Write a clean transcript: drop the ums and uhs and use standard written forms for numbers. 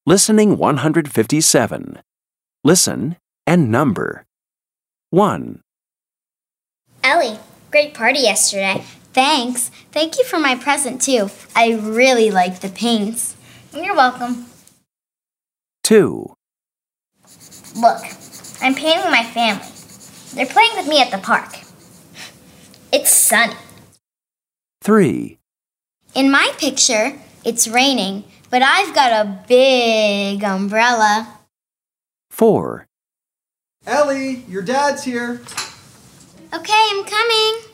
Listening 157. Listen and number. 1, Ellie, great party yesterday. Thanks. Thank you for my present, too. I really like the paints. You're welcome. 2, Look, I'm painting my family. They're playing with me at the park. It's sunny. 3, In my picture, it's raining, but I've got a big umbrella. 4, Ellie, your dad's here. Okay, I'm coming.